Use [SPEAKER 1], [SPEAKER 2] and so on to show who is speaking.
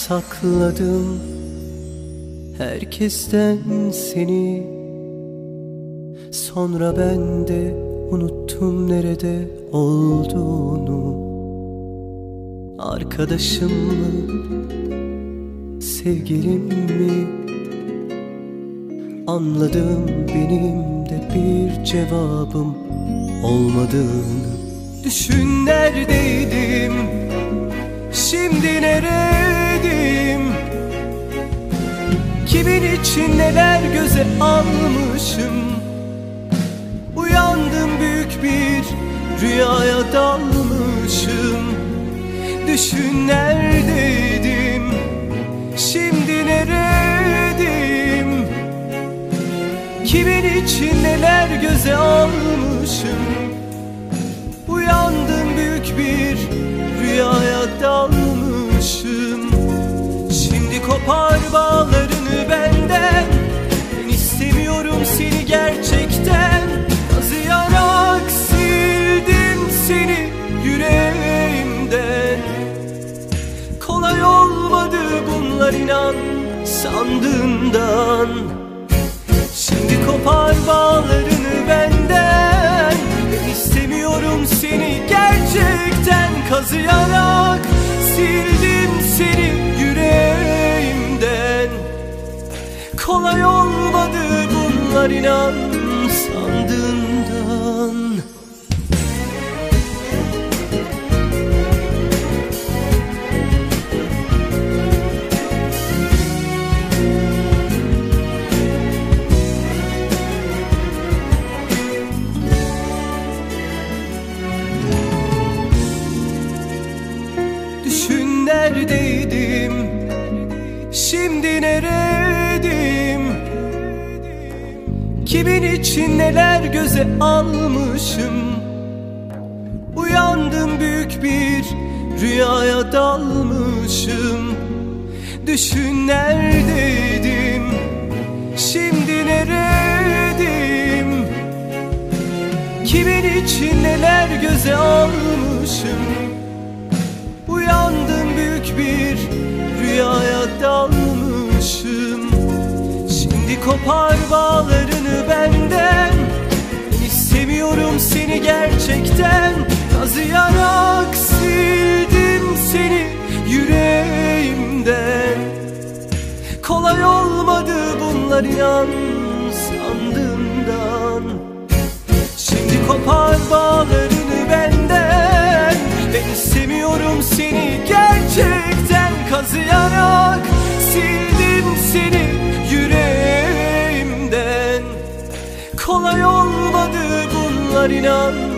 [SPEAKER 1] Sakladım herkesten seni, sonra ben de unuttum nerede olduğunu. Arkadaşım mı, sevgilim mi? Anladım benim de bir cevabım olmadığını. Düşün neredeydim, şimdi neredeyim? Kimin için neler göze almışım? Uyandım büyük bir rüyaya dalmışım. Düşün neredeydim, şimdi neredeyim? Kimin için neler göze almışım? Uyandım büyük bir rüyaya dalmışım. Şimdi kopar bağlarını benden, ben istemiyorum seni gerçekten. Kazıyarak sildim seni yüreğimden. Kolay olmadı bunlar inan sandığından. Şimdi kopar bağlarını benden, ben istemiyorum seni gerçekten. Kazıyarak sildim seni yüreğimden. Kolay olmadı bunlar inan sandığından. Düşün neredeydim, şimdi neredeyim? Kimin için neler göze almışım? Uyandım büyük bir rüyaya dalmışım. Düşün neredeydim, şimdi neredeyim? Kimin için neler göze almışım? Uyandım büyük bir rüyaya dalmışım. Şimdi kopar bağlarını benden, ben istemiyorum seni gerçekten. Kazıyarak sildim seni yüreğimden. Kolay olmadı bunlar inan sandığımdan. Şimdi kopar bağlarını benden, ben istemiyorum seni gerçekten. Kazıyarak sildim seni yüreğimden. Kolay olmadı bunlar inan